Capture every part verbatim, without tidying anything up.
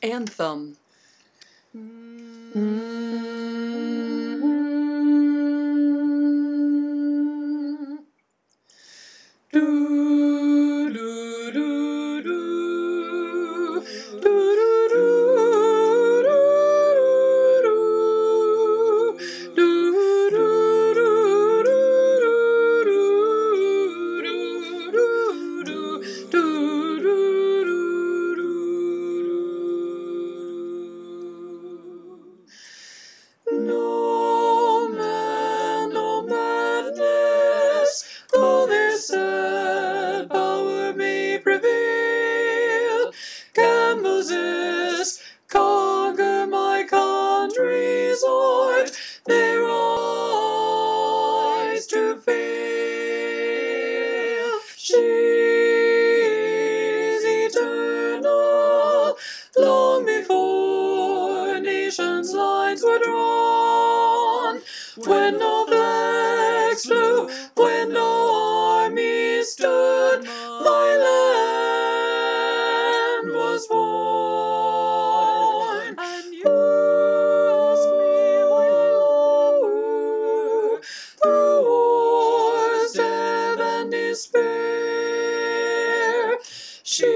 Anthem. Do, do, do, do. Do, do, do, do, do. Do, do, do, do, do, do, do. No man, no madness, though their sad power may prevail, can possess, conquer my country's heart, their eyes to fail. She is eternal, long before nations' lines were drawn, when no flags flew, when no army stood, my land was born. And you ask me why I love her, through wars, death, and despair. She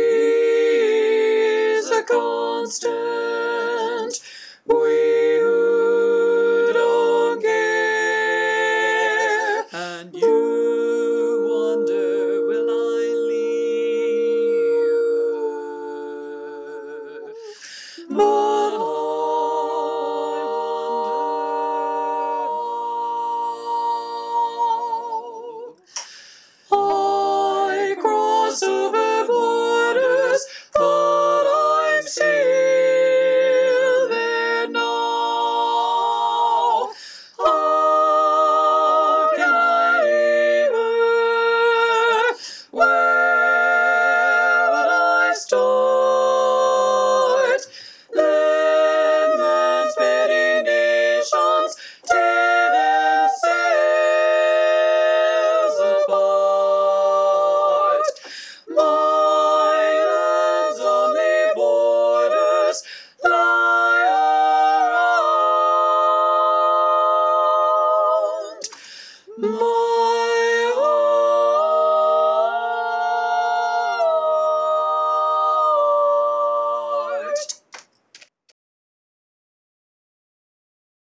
is a constant, we who don't care. And you wonder, will I leave her? But